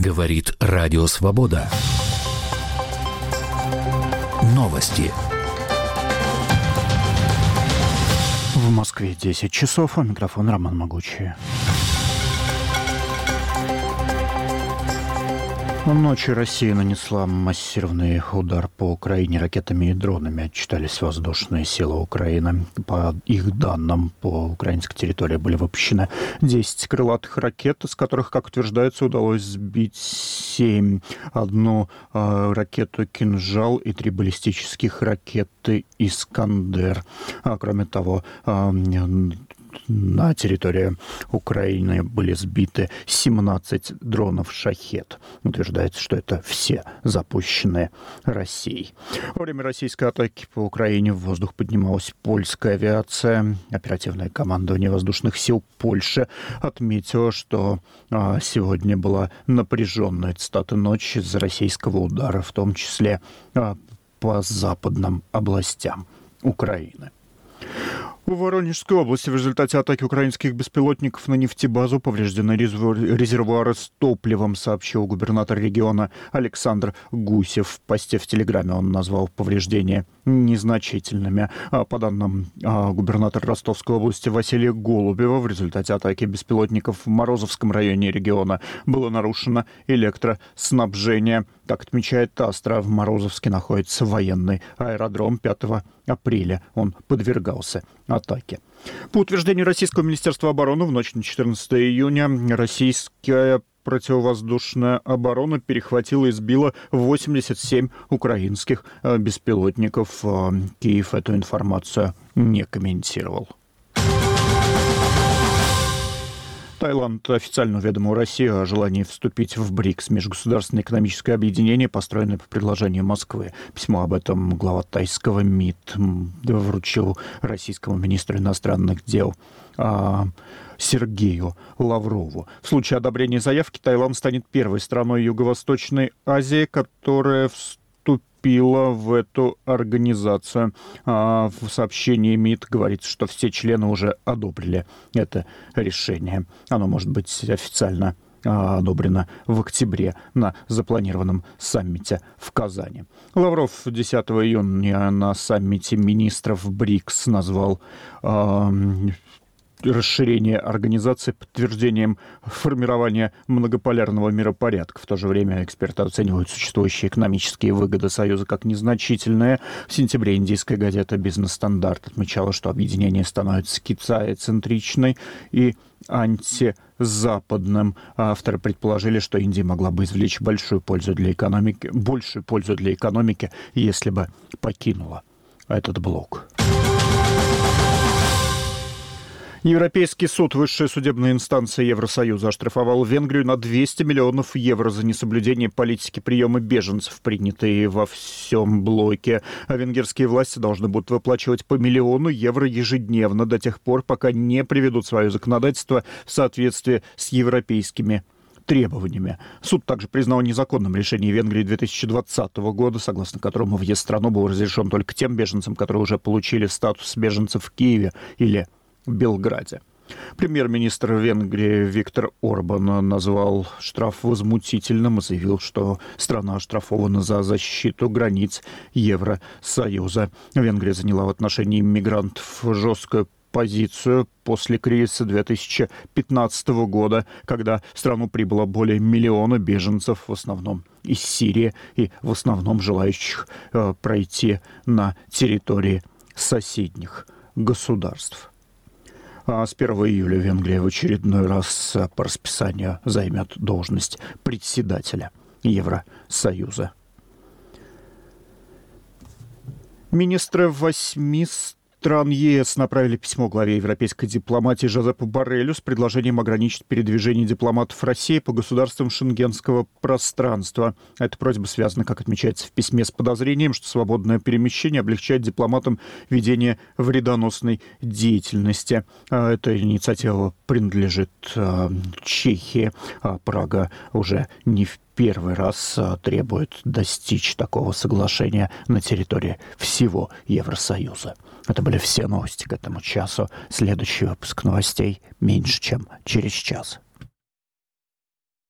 Говорит Радио Свобода. Новости. В Москве 10 часов, а микрофон Роман Могучий. Ночью Россия нанесла массированный удар по Украине ракетами и дронами, отчитались воздушные силы Украины. По их данным, по украинской территории были выпущены 10 крылатых ракет, из которых, как утверждается, удалось сбить 7. Одну ракету «Кинжал» и 3 баллистических ракеты «Искандер». Кроме того, на территории Украины были сбиты 17 дронов «Шахед». Утверждается, что это все запущенные Россией. Во время российской атаки по Украине в воздух поднималась польская авиация. Оперативное командование воздушных сил Польши отметило, что сегодня была напряженная, цитата, ночь из-за российского удара, в том числе по западным областям Украины. В Воронежской области в результате атаки украинских беспилотников на нефтебазу повреждены резервуары с топливом, сообщил губернатор региона Александр Гусев. В посте в Телеграме он назвал повреждения незначительными. По данным губернатора Ростовской области Василия Голубева, в результате атаки беспилотников в Морозовском районе региона было нарушено электроснабжение. Как отмечает Астра, в Морозовске находится военный аэродром. 5 апреля он подвергался атаке. По утверждению Российского Министерства обороны, в ночь на 14 июня российская противовоздушная оборона перехватила и сбила 87 украинских беспилотников. Киев эту информацию не комментировал. Таиланд официально уведомил Россию о желании вступить в БРИКС, межгосударственное экономическое объединение, построенное по предложению Москвы. Письмо об этом глава тайского МИД вручил российскому министру иностранных дел Сергею Лаврову. В случае одобрения заявки Таиланд станет первой страной Юго-Восточной Азии, которая вступила в эту организацию. В сообщении МИД говорится, что все члены уже одобрили это решение. Оно может быть официально одобрено в октябре на запланированном саммите в Казани. Лавров 10 июня на саммите министров БРИКС назвал расширение организации подтверждением формирования многополярного миропорядка. В то же время эксперты оценивают существующие экономические выгоды Союза как незначительные. В сентябре индийская газета «Бизнес-стандарт» отмечала, что объединение становится китаецентричной и антизападным. Авторы предположили, что Индия могла бы извлечь большую пользу для экономики, если бы покинула этот блок. Европейский суд, высшая судебная инстанция Евросоюза, оштрафовал Венгрию на 200 миллионов евро за несоблюдение политики приема беженцев, принятые во всем блоке. А венгерские власти должны будут выплачивать по 1 миллиону евро ежедневно до тех пор, пока не приведут свое законодательство в соответствие с европейскими требованиями. Суд также признал незаконным решение Венгрии 2020 года, согласно которому въезд в страну был разрешен только тем беженцам, которые уже получили статус беженцев в Киеве или в Белграде. Премьер-министр Венгрии Виктор Орбан назвал штраф возмутительным и заявил, что страна оштрафована за защиту границ Евросоюза. Венгрия заняла в отношении иммигрантов жесткую позицию после кризиса 2015 года, когда в страну прибыло более 1 миллиона беженцев, в основном из Сирии и в основном желающих пройти на территории соседних государств. С 1 июля Венгрия в очередной раз по расписанию займет должность председателя Евросоюза. Министры 8 стран ЕС направили письмо главе европейской дипломатии Жозепу Борреллю с предложением ограничить передвижение дипломатов России по государствам шенгенского пространства. Эта просьба связана, как отмечается в письме, с подозрением, что свободное перемещение облегчает дипломатам ведение вредоносной деятельности. Эта инициатива принадлежит Чехии. Прага уже не в первый раз требует достичь такого соглашения на территории всего Евросоюза. Это были все новости к этому часу. Следующий выпуск новостей меньше, чем через час.